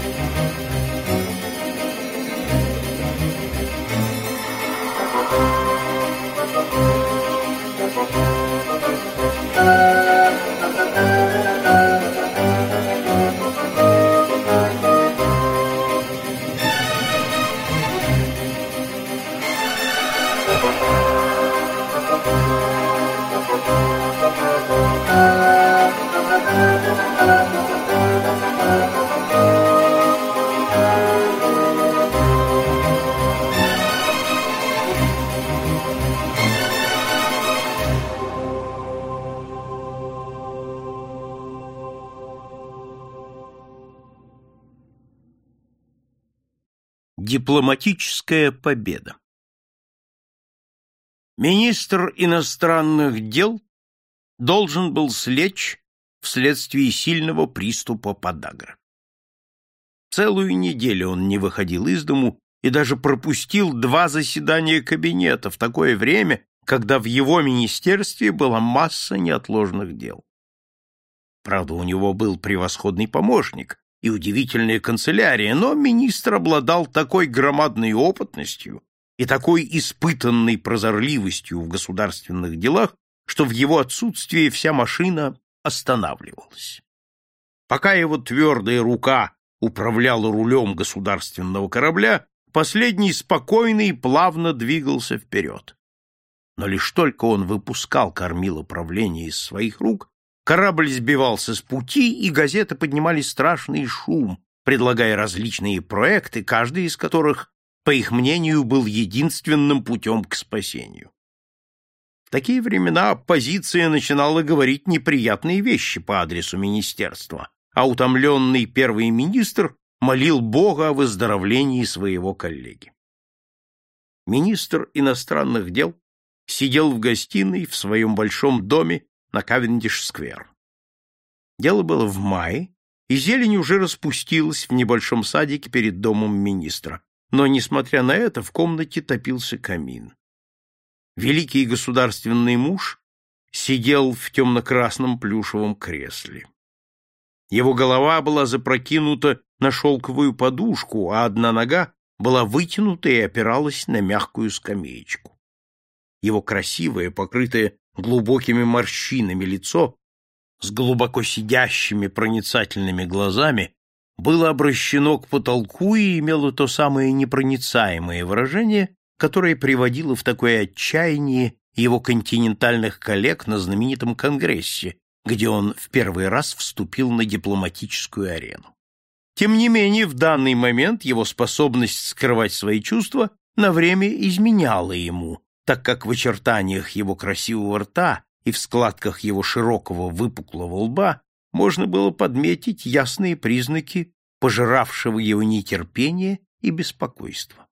Дипломатическая победа. Министр иностранных дел должен был слечь вследствие сильного приступа подагры. Целую неделю он не выходил из дому и даже пропустил 2 заседания кабинета в такое время, когда в его министерстве была масса неотложных дел. Правда, у него был превосходный помощник и удивительная канцелярия, но министр обладал такой громадной опытностью и такой испытанной прозорливостью в государственных делах, что в его отсутствие вся машина останавливалась. Пока его твердая рука управляла рулем государственного корабля, последний спокойно и плавно двигался вперед. Но лишь только он выпускал кормило правления из своих рук, корабль сбивался с пути, и газеты поднимали страшный шум, предлагая различные проекты, каждый из которых, по их мнению, был единственным путем к спасению. В такие времена оппозиция начинала говорить неприятные вещи по адресу министерства, а утомленный первый министр молил Бога о выздоровлении своего коллеги. Министр иностранных дел сидел в гостиной в своем большом доме на Кавендиш-сквер. Дело было в мае, и зелень уже распустилась в небольшом садике перед домом министра, но, несмотря на это, в комнате топился камин. Великий государственный муж сидел в темно-красном плюшевом кресле. Его голова была запрокинута на шелковую подушку, а одна нога была вытянута и опиралась на мягкую скамеечку. Его красивое, покрытое глубокими морщинами лицо с глубоко сидящими проницательными глазами было обращено к потолку и имело то самое непроницаемое выражение, которое приводило в такое отчаяние его континентальных коллег на знаменитом конгрессе, где он в первый раз вступил на дипломатическую арену. Тем не менее, в данный момент его способность скрывать свои чувства на время изменяла ему, так как в очертаниях его красивого рта и в складках его широкого выпуклого лба можно было подметить ясные признаки пожиравшего его нетерпения и беспокойства.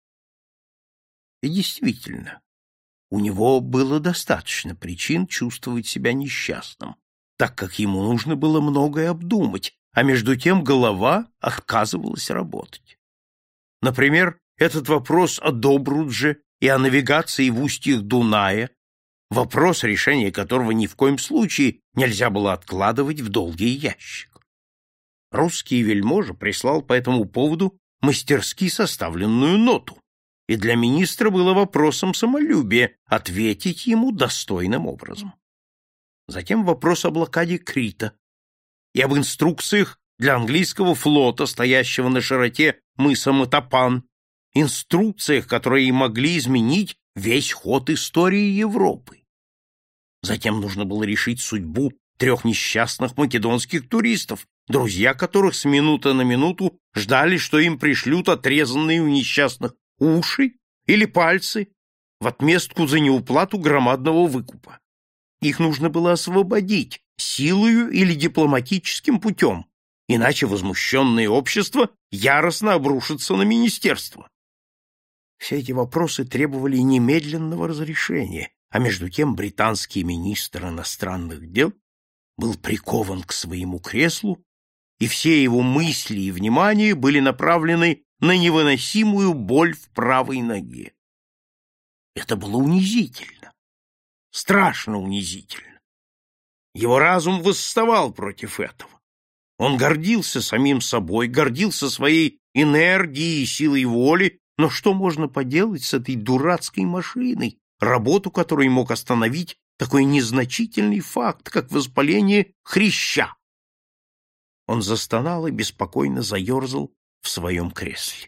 И действительно, у него было достаточно причин чувствовать себя несчастным, так как ему нужно было многое обдумать, а между тем голова отказывалась работать. Например, этот вопрос о Добрудже и о навигации в устьях Дуная, вопрос, решение которого ни в коем случае нельзя было откладывать в долгий ящик. Русский вельможа прислал по этому поводу мастерски составленную ноту, и для министра было вопросом самолюбия ответить ему достойным образом. Затем вопрос о блокаде Крита и об инструкциях для английского флота, стоящего на широте мыса Матапан, инструкциях, которые могли изменить весь ход истории Европы. Затем нужно было решить судьбу 3 несчастных македонских туристов, друзья которых с минуты на минуту ждали, что им пришлют отрезанные у несчастных уши или пальцы в отместку за неуплату громадного выкупа. Их нужно было освободить силою или дипломатическим путем, иначе возмущенное общество яростно обрушится на министерство. Все эти вопросы требовали немедленного разрешения, а между тем британский министр иностранных дел был прикован к своему креслу, и все его мысли и внимание были направлены на невыносимую боль в правой ноге. Это было унизительно, страшно унизительно. Его разум восставал против этого. Он гордился самим собой, гордился своей энергией и силой воли, но что можно поделать с этой дурацкой машиной, работу которой мог остановить такой незначительный факт, как воспаление хряща? Он застонал и беспокойно заерзал в своем кресле.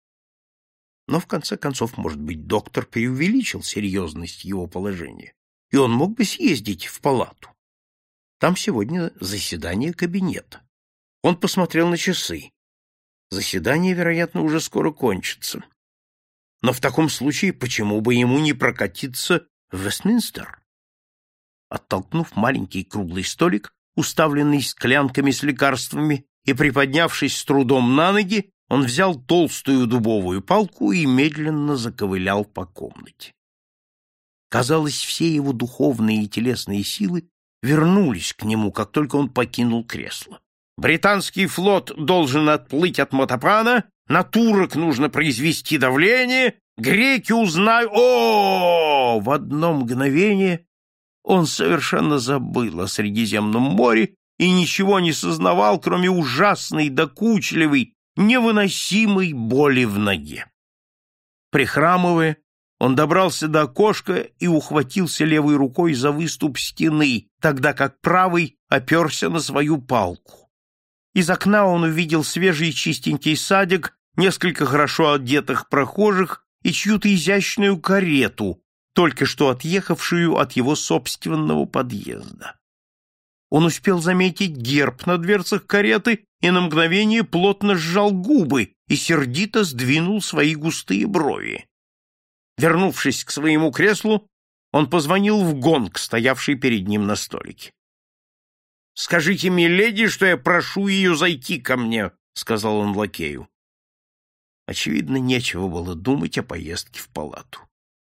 Но, в конце концов, может быть, доктор преувеличил серьезность его положения, и он мог бы съездить в палату. Там сегодня заседание кабинета. Он посмотрел на часы. Заседание, вероятно, уже скоро кончится. Но в таком случае почему бы ему не прокатиться в Вестминстер? Оттолкнув маленький круглый столик, уставленный склянками с лекарствами, и, приподнявшись с трудом на ноги, он взял толстую дубовую палку и медленно заковылял по комнате. Казалось, все его духовные и телесные силы вернулись к нему, как только он покинул кресло. Британский флот должен отплыть от Матапана, на турок нужно произвести давление, греки узнают... О! В одно мгновение он совершенно забыл о Средиземном море и ничего не сознавал, кроме ужасной, докучливой, невыносимой боли в ноге. Прихрамывая, он добрался до окошка и ухватился левой рукой за выступ стены, тогда как правой оперся на свою палку. Из окна он увидел свежий чистенький садик, несколько хорошо одетых прохожих и чью-то изящную карету, только что отъехавшую от его собственного подъезда. Он успел заметить герб на дверцах кареты и на мгновение плотно сжал губы и сердито сдвинул свои густые брови. Вернувшись к своему креслу, он позвонил в гонг, стоявший перед ним на столике. — Скажите миледи, что я прошу ее зайти ко мне, — сказал он лакею. Очевидно, нечего было думать о поездке в палату.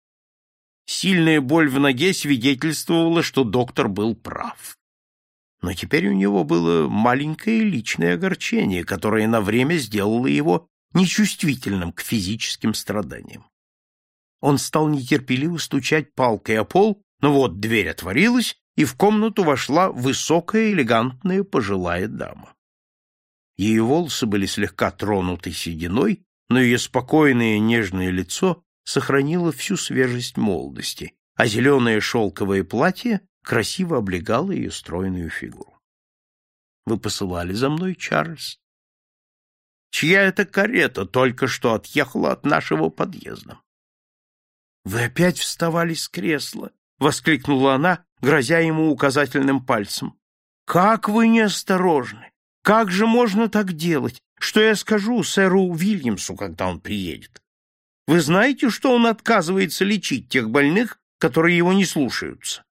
Сильная боль в ноге свидетельствовала, что доктор был прав. Но теперь у него было маленькое личное огорчение, которое на время сделало его нечувствительным к физическим страданиям. Он стал нетерпеливо стучать палкой о пол, но вот дверь отворилась, и в комнату вошла высокая, элегантная пожилая дама. Ее волосы были слегка тронуты сединой, но ее спокойное нежное лицо сохранило всю свежесть молодости, а зеленое шелковое платье красиво облегало ее стройную фигуру. — Вы посылали за мной, Чарльз? — Чья это карета только что отъехала от нашего подъезда? — Вы опять вставали с кресла! — воскликнула она, грозя ему указательным пальцем. — Как вы неосторожны! Как же можно так делать? Что я скажу сэру Уильямсу, когда он приедет? Вы знаете, что он отказывается лечить тех больных, которые его не слушаются?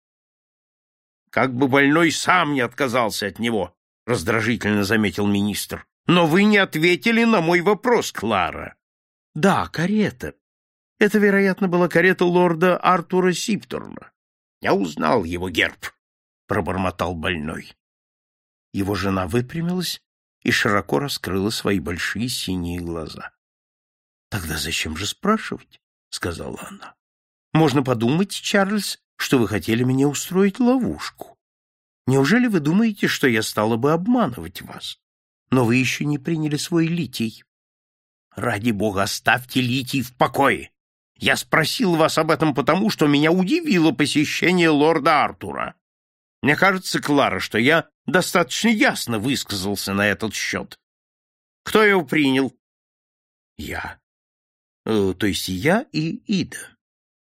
— Как бы больной сам не отказался от него, — раздражительно заметил министр. — Но вы не ответили на мой вопрос, Клара. — Да, карета. Это, вероятно, была карета лорда Артура Сипторна. — Я узнал его герб, — пробормотал больной. Его жена выпрямилась и широко раскрыла свои большие синие глаза. — Тогда зачем же спрашивать? — сказала она. — Можно подумать, Чарльз, что вы хотели мне устроить ловушку. Неужели вы думаете, что я стала бы обманывать вас? Но вы еще не приняли свой литий. Ради бога, оставьте литий в покое. Я спросил вас об этом потому, что меня удивило посещение лорда Артура. Мне кажется, Клара, что я достаточно ясно высказался на этот счет. Кто его принял? Я. То есть и я, и Ида.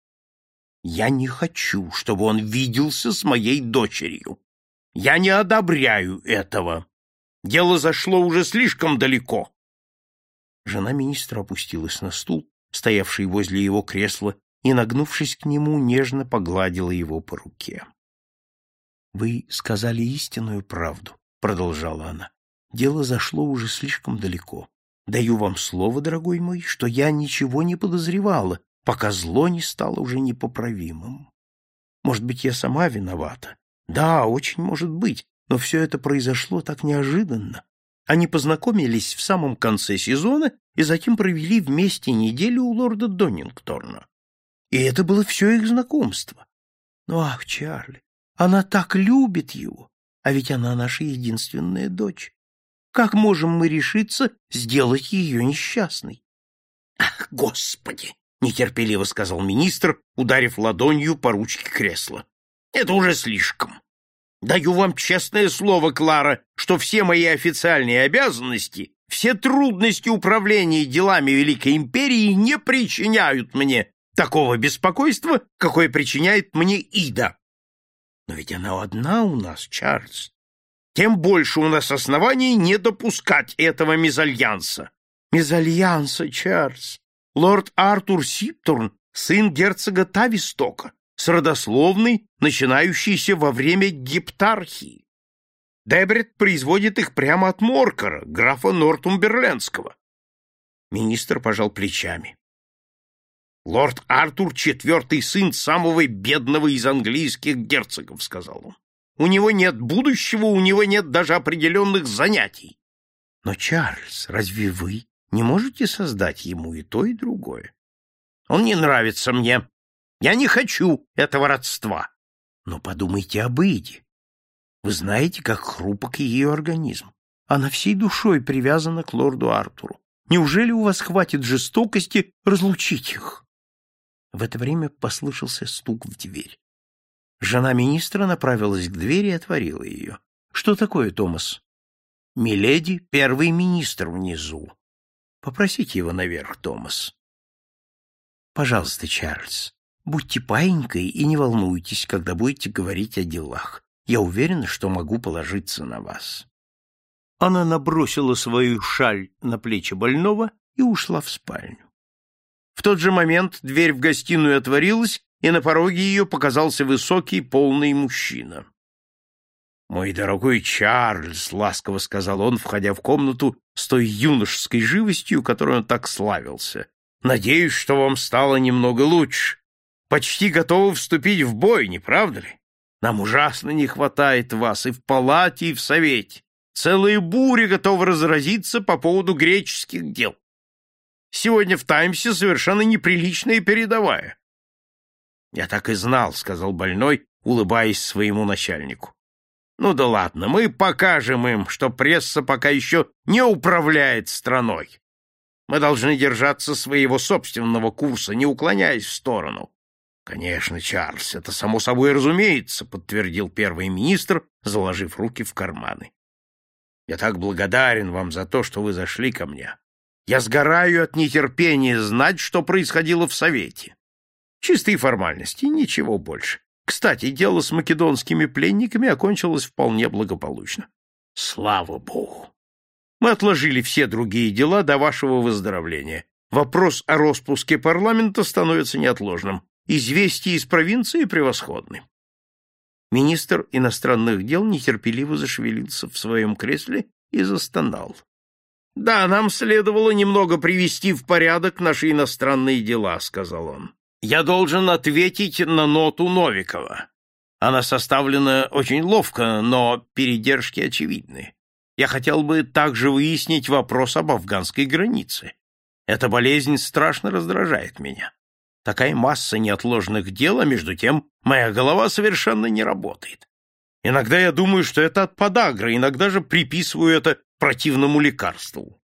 Я не хочу, чтобы он виделся с моей дочерью. Я не одобряю этого. Дело зашло уже слишком далеко. Жена министра опустилась на стул, стоявший возле его кресла, и, нагнувшись к нему, нежно погладила его по руке. — Вы сказали истинную правду, — продолжала она. — Дело зашло уже слишком далеко. Даю вам слово, дорогой мой, что я ничего не подозревала, пока зло не стало уже непоправимым. Может быть, я сама виновата. Да, очень может быть, но все это произошло так неожиданно. Они познакомились в самом конце сезона и затем провели вместе неделю у лорда Донингтона. И это было все их знакомство. Ну, ах, Чарли, она так любит его, а ведь она наша единственная дочь. Как можем мы решиться сделать ее несчастной? — Ах, Господи! — нетерпеливо сказал министр, ударив ладонью по ручке кресла. — Это уже слишком. Даю вам честное слово, Клара, что все мои официальные обязанности, все трудности управления делами Великой Империи не причиняют мне такого беспокойства, какое причиняет мне Ида. Но ведь она одна у нас, Чарльз. Тем больше у нас оснований не допускать этого мезальянса. Мезальянса, Чарльз. Лорд Артур Сипторн, сын герцога Тавистока, с родословной, начинающейся во время гептархии. Дебрет производит их прямо от Моркара, графа Нортумберлендского. Министр пожал плечами. «Лорд Артур — четвертый сын самого бедного из английских герцогов», — сказал он. «У него нет будущего, у него нет даже определенных занятий». «Но, Чарльз, разве вы не можете создать ему и то, и другое?» «Он не нравится мне. Я не хочу этого родства». «Но подумайте об Иде. Вы знаете, как хрупок ее организм. Она всей душой привязана к лорду Артуру. Неужели у вас хватит жестокости разлучить их?» В это время послышался стук в дверь. Жена министра направилась к двери и отворила ее. — Что такое, Томас? — Миледи, первый министр внизу. — Попросите его наверх, Томас. — Пожалуйста, Чарльз, будьте паинькой и не волнуйтесь, когда будете говорить о делах. Я уверена, что могу положиться на вас. Она набросила свою шаль на плечи больного и ушла в спальню. В тот же момент дверь в гостиную отворилась, и на пороге ее показался высокий, полный мужчина. «Мой дорогой Чарльз», — ласково сказал он, входя в комнату с той юношеской живостью, которой он так славился, — «надеюсь, что вам стало немного лучше. Почти готовы вступить в бой, не правда ли? Нам ужасно не хватает вас и в палате, и в совете. Целая буря готова разразиться по поводу греческих дел. Сегодня в «Таймсе» совершенно неприличная передовая». «Я так и знал», — сказал больной, улыбаясь своему начальнику. «Ну да ладно, мы покажем им, что пресса пока еще не управляет страной. Мы должны держаться своего собственного курса, не уклоняясь в сторону». «Конечно, Чарльз, это само собой разумеется», — подтвердил первый министр, заложив руки в карманы. «Я так благодарен вам за то, что вы зашли ко мне. Я сгораю от нетерпения знать, что происходило в Совете. Чистые формальности, ничего больше. Кстати, дело с македонскими пленниками окончилось вполне благополучно. Слава Богу! Мы отложили все другие дела до вашего выздоровления. Вопрос о распуске парламента становится неотложным. Известия из провинции превосходны». Министр иностранных дел нетерпеливо зашевелился в своем кресле и застонал. «Да, нам следовало немного привести в порядок наши иностранные дела», — сказал он. «Я должен ответить на ноту Новикова. Она составлена очень ловко, но передержки очевидны. Я хотел бы также выяснить вопрос об афганской границе. Эта болезнь страшно раздражает меня. Такая масса неотложных дел, а между тем моя голова совершенно не работает. Иногда я думаю, что это от подагры, иногда же приписываю это противному лекарству».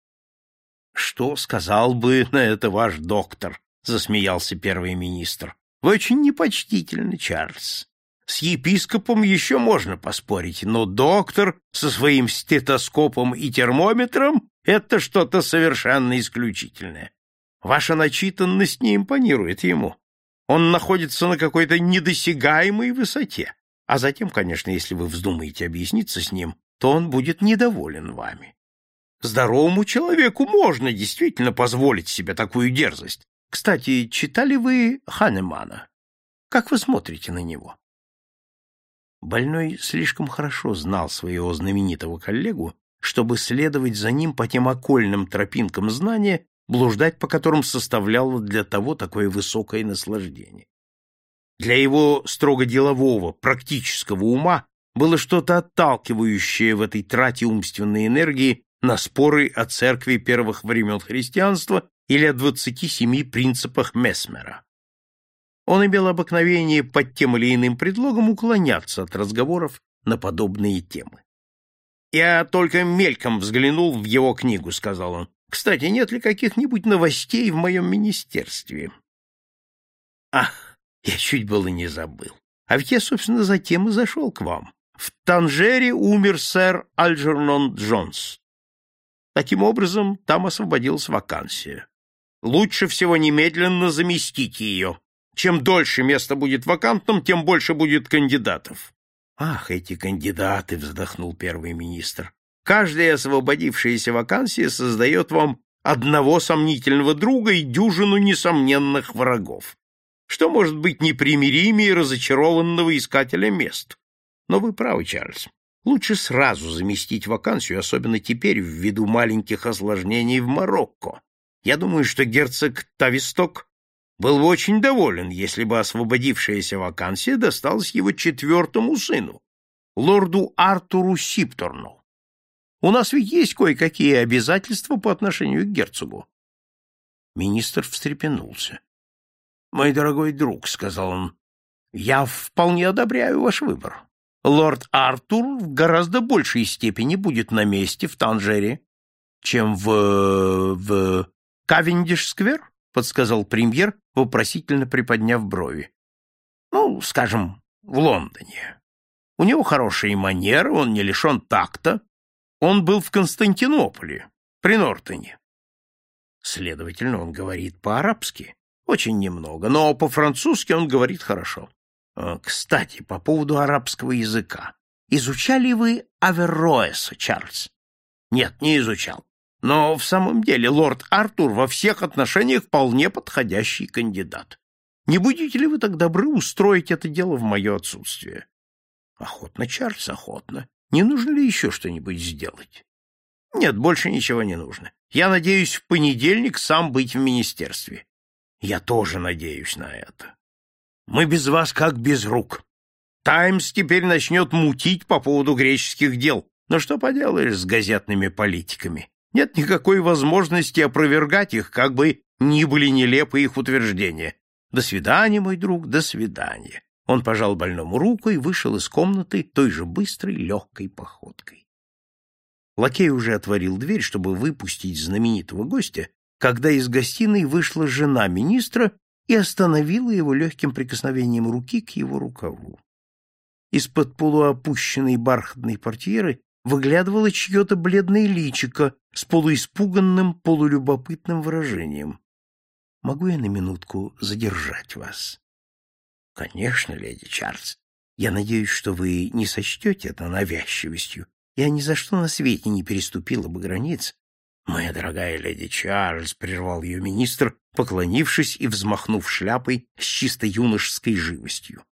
«Что сказал бы на это ваш доктор?» — засмеялся первый министр. «Вы очень непочтительны, Чарльз. С епископом еще можно поспорить, но доктор со своим стетоскопом и термометром — это что-то совершенно исключительное. Ваша начитанность не импонирует ему. Он находится на какой-то недосягаемой высоте. А затем, конечно, если вы вздумаете объясниться с ним, то он будет недоволен вами. Здоровому человеку можно действительно позволить себе такую дерзость. Кстати, читали вы Ханемана? Как вы смотрите на него?» Больной слишком хорошо знал своего знаменитого коллегу, чтобы следовать за ним по тем окольным тропинкам знания, блуждать по которым составляло для того такое высокое наслаждение. Для его строго делового, практического ума было что-то отталкивающее в этой трате умственной энергии на споры о церкви первых времен христианства или о 27 принципах Месмера. Он имел обыкновение под тем или иным предлогом уклоняться от разговоров на подобные темы. Я только мельком взглянул в его книгу, — сказал он. Кстати, нет ли каких-нибудь новостей в моем министерстве? Ах, я чуть было не забыл. А ведь я, собственно, затем и зашел к вам. В Танжере умер сэр Альджернон Джонс. Таким образом, там освободилась вакансия. Лучше всего немедленно заместить ее. Чем дольше место будет вакантным, тем больше будет кандидатов. Ах, эти кандидаты, — вздохнул первый министр. Каждая освободившаяся вакансия создает вам одного сомнительного друга и дюжину несомненных врагов. Что может быть непримиримее разочарованного искателя мест? Но вы правы, Чарльз. Лучше сразу заместить вакансию, особенно теперь, ввиду маленьких осложнений в Марокко. Я думаю, что герцог Тависток был бы очень доволен, если бы освободившаяся вакансия досталась его четвертому сыну, лорду Артуру Сипторну. У нас ведь есть кое-какие обязательства по отношению к герцогу. Министр встрепенулся. — Мой дорогой друг, — сказал он, — я вполне одобряю ваш выбор. Лорд Артур в гораздо большей степени будет на месте в Танжере, чем в Кавендиш-сквер, — подсказал премьер, вопросительно приподняв брови. — Ну, скажем, в Лондоне. У него хорошие манеры, он не лишен такта. Он был в Константинополе, при Нортоне. Следовательно, он говорит по-арабски. Очень немного, но по-французски он говорит хорошо. Кстати, по поводу арабского языка. Изучали вы Аверроэса, Чарльз? Нет, не изучал. Но в самом деле лорд Артур во всех отношениях вполне подходящий кандидат. Не будете ли вы так добры устроить это дело в мое отсутствие? Охотно, Чарльз, охотно. Не нужно ли еще что-нибудь сделать? Нет, больше ничего не нужно. Я надеюсь в понедельник сам быть в министерстве. Я тоже надеюсь на это. Мы без вас как без рук. «Таймс» теперь начнет мутить по поводу греческих дел. Но что поделаешь с газетными политиками? Нет никакой возможности опровергать их, как бы ни были нелепы их утверждения. До свидания, мой друг, до свидания. Он пожал больному руку и вышел из комнаты той же быстрой, легкой походкой. Лакей уже отворил дверь, чтобы выпустить знаменитого гостя, когда из гостиной вышла жена министра и остановила его легким прикосновением руки к его рукаву. Из-под полуопущенной бархатной портьеры выглядывало чье-то бледное личико с полуиспуганным, полулюбопытным выражением. — Могу я на минутку задержать вас? — Конечно, леди Чарльз. Я надеюсь, что вы не сочтете это навязчивостью. Я ни за что на свете не переступила бы границ. — Моя дорогая леди Чарльз, — прервал ее министр, поклонившись и взмахнув шляпой с чисто юношеской живостью.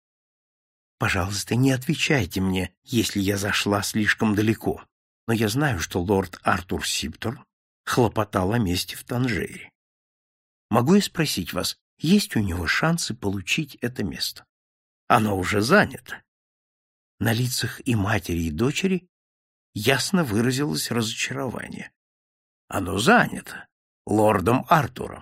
— Пожалуйста, не отвечайте мне, если я зашла слишком далеко, но я знаю, что лорд Артур Сипторн хлопотал о месте в Танжере. Могу я спросить вас, есть у него шансы получить это место? Оно уже занято. На лицах и матери, и дочери ясно выразилось разочарование. Оно занято лордом Артуром.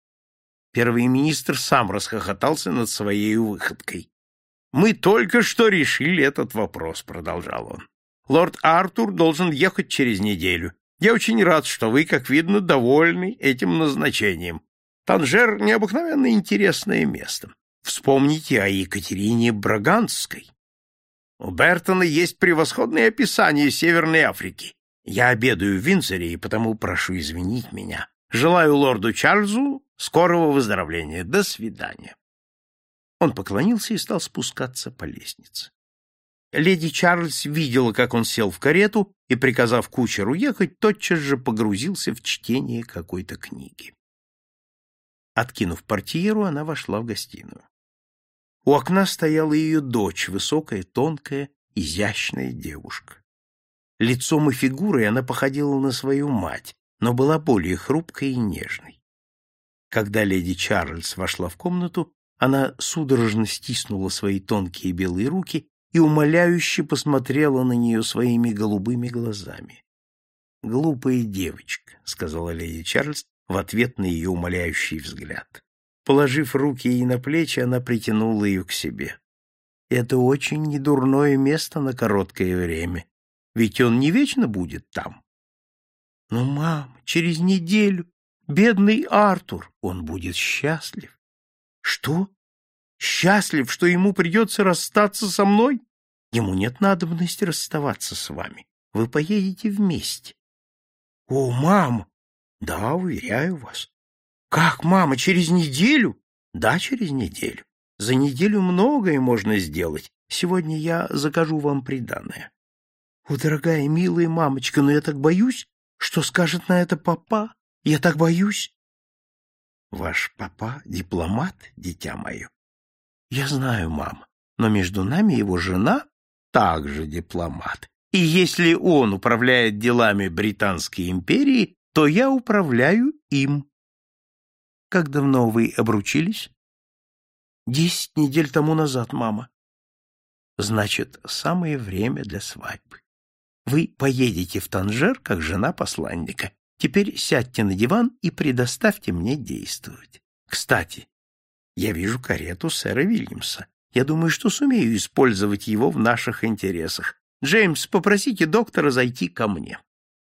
Первый министр сам расхохотался над своей выходкой. «Мы только что решили этот вопрос», — продолжал он. «Лорд Артур должен ехать через неделю. Я очень рад, что вы, как видно, довольны этим назначением. Танжер — необыкновенно интересное место. Вспомните о Екатерине Брагантской. У Бертона есть превосходное описание Северной Африки. Я обедаю в Виндзоре, и потому прошу извинить меня. Желаю лорду Чарльзу скорого выздоровления. До свидания». Он поклонился и стал спускаться по лестнице. Леди Чарльз видела, как он сел в карету и, приказав кучеру ехать, тотчас же погрузился в чтение какой-то книги. Откинув портьеру, она вошла в гостиную. У окна стояла ее дочь, высокая, тонкая, изящная девушка. Лицом и фигурой она походила на свою мать, но была более хрупкой и нежной. Когда леди Чарльз вошла в комнату, она судорожно стиснула свои тонкие белые руки и умоляюще посмотрела на нее своими голубыми глазами. — Глупая девочка, — сказала леди Чарльз в ответ на ее умоляющий взгляд. Положив руки ей на плечи, она притянула ее к себе. — Это очень недурное место на короткое время. ведь он не вечно будет там. Но, мама, через неделю бедный Артур, он будет счастлив. Что? Счастлив, что ему придется расстаться со мной? Ему нет надобности расставаться с вами. Вы поедете вместе. О, мама! Да, уверяю вас. Как, мама, через неделю? Да, через неделю. За неделю многое можно сделать. Сегодня я закажу вам приданое. О, дорогая, милая мамочка, но я так боюсь, что скажет на это папа. Я так боюсь. Ваш папа дипломат, дитя мое. Я знаю, мама, но между нами его жена также дипломат. И если он управляет делами Британской империи, то я управляю им. Как давно вы обручились? 10 недель тому назад, мама. Значит, самое время для свадьбы. Вы поедете в Танжер, как жена посланника. Теперь сядьте на диван и предоставьте мне действовать. Кстати, я вижу карету сэра Вильямса. Я думаю, что сумею использовать его в наших интересах. Джеймс, попросите доктора зайти ко мне.